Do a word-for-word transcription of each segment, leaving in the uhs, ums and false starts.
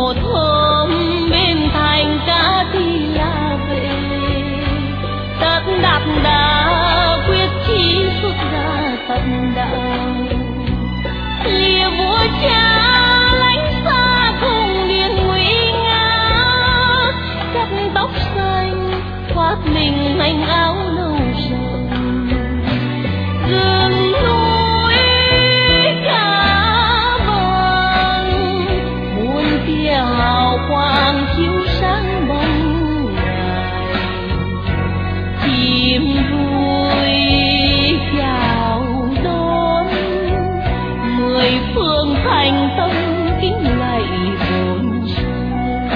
một hôm bên thành cá thì là về, tất đạp đá quyết chí xuất ra tận đạo. Lìa vua cha lánh xa cùng điền nguy nga, cắt tóc xanh khoác mình manh áo nâu rồng. Rừng núi cá vàng muôn tia hào quang chiếu sáng bóng ngày, chim vui chào đón mười phương thành tâm kính lạy hồn sơn.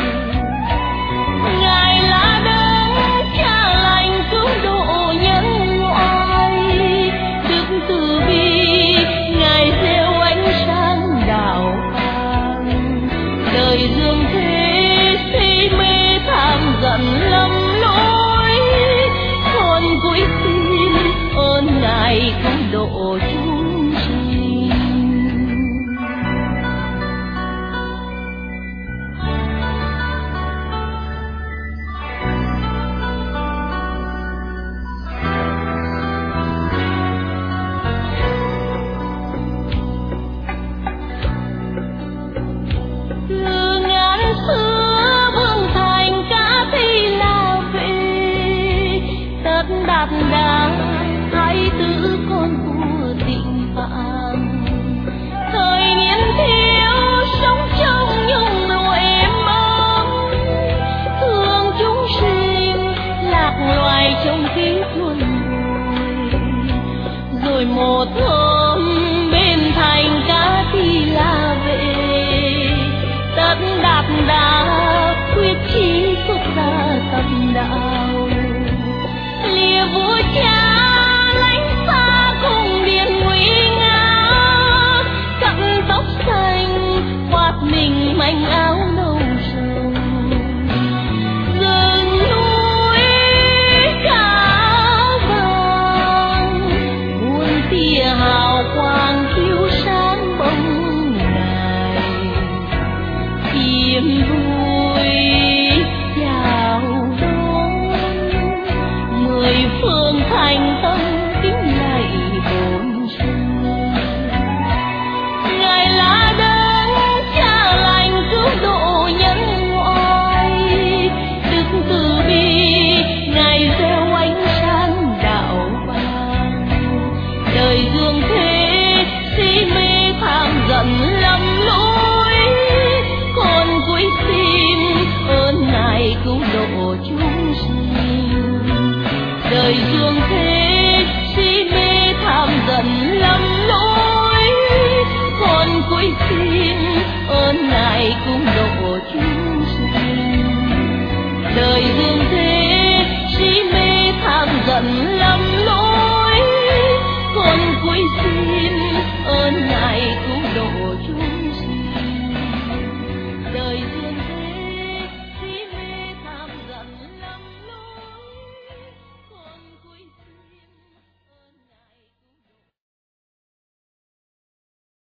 Ngài là đấng cha lành cứu độ nhân loại, đức từ bi ngài gieo ánh sáng đạo vàng. Đời dương thế si mê tham giận lầm lỗi, con cúi xin ơn ngài cứu độ chúng sinh. Từ ngàn xưa vương thành cá thì là về, tất đạp đá thái tử con vua tịnh vạn. Thời niên thiếu sống trong nhung lụa êm ấm, thương chúng sinh lạc loài trong kiếp luân hồi. Rồi một hôm bên thành cá thì là về, tất đạp đá quyết chí xuất ra tận đạo. Lìa vua cha lánh xa cùng điền nguy nga, cắt tóc xanh khoác mình manh áo nâu rồng. Rừng núi cá vàng muôn tia hào quang chiếu sáng bóng ngày, chim vui chào đón mười phương thành tâm kính lạy hồn sơn. Ngài là đấng cha lành cứu độ nhân loại, đức từ bi ngài gieo ánh sáng đạo vàng. Đời dương thế si mê tham giận lầm lỗi, con cúi xin ơn ngài cứu độ chúng sinh. Đời dương thế si mê tham giận lầm lỗi, con cúi xin ơn ngài cứu độ chúng sinh. Đời dương thế si mê tham giận